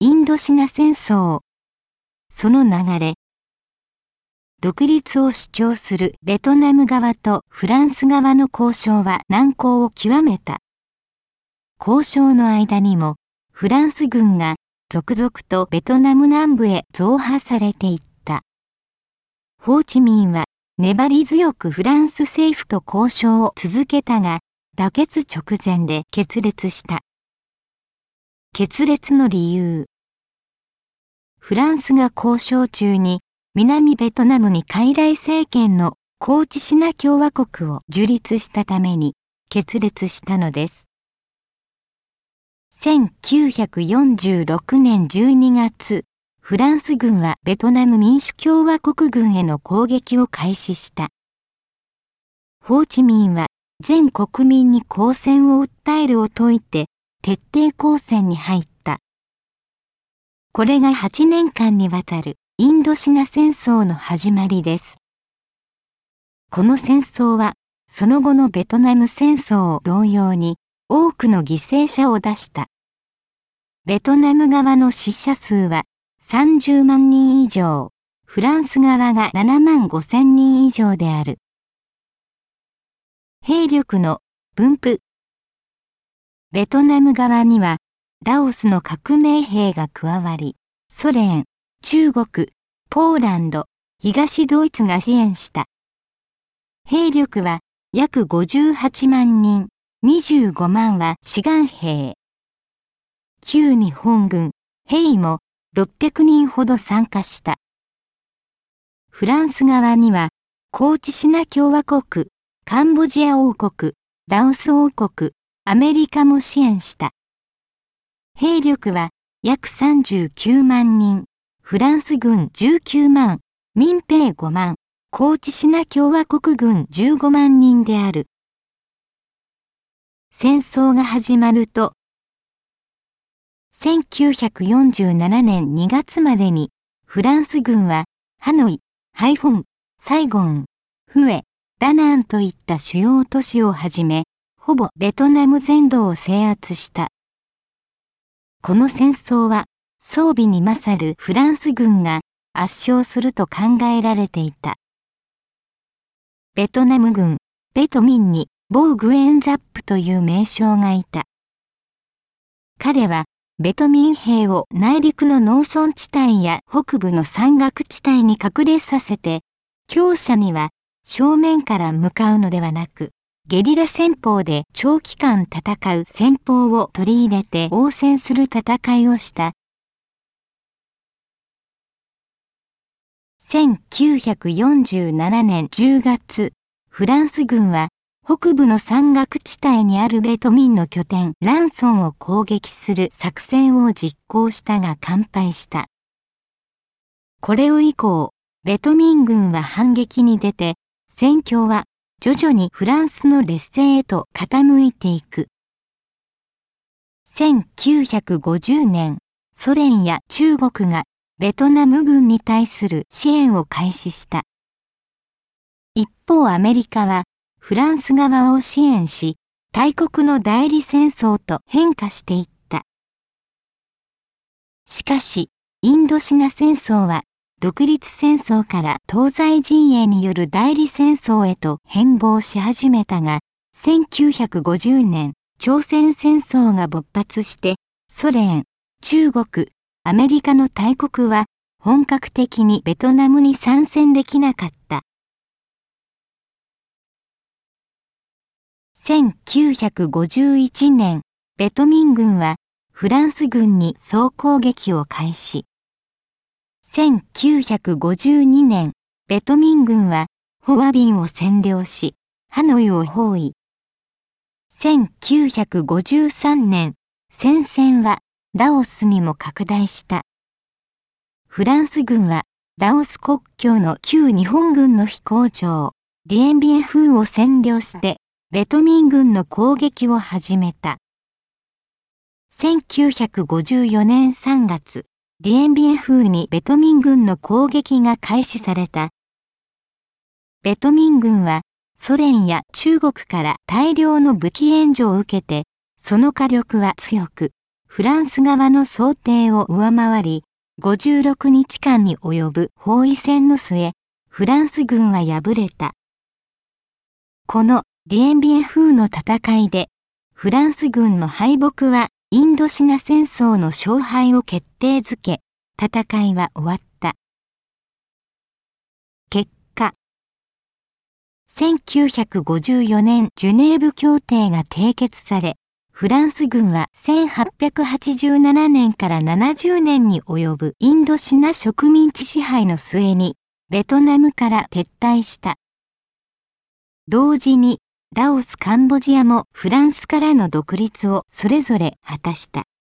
インドシナ戦争。その流れ。独立を主張するベトナム側とフランス側の交渉は難航を極めた。交渉の間にも、フランス軍が続々とベトナム南部へ増派されていった。ホーチミンは粘り強くフランス政府と交渉を続けたが、妥結直前で決裂した。決裂の理由。フランスが交渉中に南ベトナムに傀儡政権のコーチシナ共和国を樹立したために決裂したのです。1946年12月、フランス軍はベトナム民主共和国軍への攻撃を開始した。ホーチミンは全国民に抗戦を訴えるを説いて徹底抗戦に入った。これが8年間にわたるインドシナ戦争の始まりです。この戦争はその後のベトナム戦争同様に多くの犠牲者を出した。ベトナム側の死者数は30万人以上、フランス側が7万5千人以上である。兵力の分布。ベトナム側にはラオスの革命兵が加わり、ソ連、中国、ポーランド、東ドイツが支援した。兵力は約58万人、25万は志願兵。旧日本軍、兵も600人ほど参加した。フランス側には、コーチシナ共和国、カンボジア王国、ラオス王国、アメリカも支援した。兵力は約39万人、フランス軍19万、民兵5万、コーチシナ共和国軍15万人である。戦争が始まると、1947年2月までに、フランス軍は、ハノイ、ハイフォン、サイゴン、フエ、ダナンといった主要都市をはじめ、ほぼベトナム全土を制圧した。この戦争は、装備に勝るフランス軍が圧勝すると考えられていた。ベトナム軍、ベトミンに、ボー・グエンザップという名将がいた。彼は、ベトミン兵を内陸の農村地帯や北部の山岳地帯に隠れさせて、強者には正面から向かうのではなく、ゲリラ戦法で長期間戦う戦法を取り入れて応戦する戦いをした。1947年10月、フランス軍は北部の山岳地帯にあるベトミンの拠点ランソンを攻撃する作戦を実行したが完敗した。これを以降、ベトミン軍は反撃に出て、戦況は徐々にフランスの劣勢へと傾いていく。1950年、ソ連や中国がベトナム軍に対する支援を開始した。一方アメリカはフランス側を支援し、大国の代理戦争と変化していった。しかし、インドシナ戦争は独立戦争から東西陣営による代理戦争へと変貌し始めたが、1950年、朝鮮戦争が勃発して、ソ連、中国、アメリカの大国は本格的にベトナムに参戦できなかった。1951年、ベトミン軍はフランス軍に総攻撃を開始。1952年、ベトミン軍はホアビンを占領し、ハノイを包囲。1953年、戦線はラオスにも拡大した。フランス軍はラオス国境の旧日本軍の飛行場、ディエンビエフーを占領して、ベトミン軍の攻撃を始めた。1954年3月、ディエンビエフーにベトミン軍の攻撃が開始された。ベトミン軍はソ連や中国から大量の武器援助を受けて、その火力は強く、 フランス側の想定を上回り、56日間に及ぶ包囲戦の末、フランス軍は敗れた。このディエンビエンフーの戦いで、フランス軍の敗北はインドシナ戦争の勝敗を決定づけ、戦いは終わった。結果、1954年ジュネーブ協定が締結され、フランス軍は1887年から70年に及ぶインドシナ植民地支配の末に、ベトナムから撤退した。同時に、ラオス・カンボジアもフランスからの独立をそれぞれ果たした。